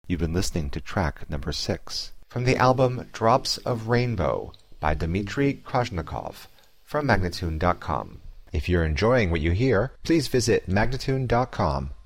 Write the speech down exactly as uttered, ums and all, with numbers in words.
You've been listening to track number six from the album Drops of Rainbow by Dmitry Krasnikov from Magnatune dot com. If you're enjoying what you hear, please visit Magnatune dot com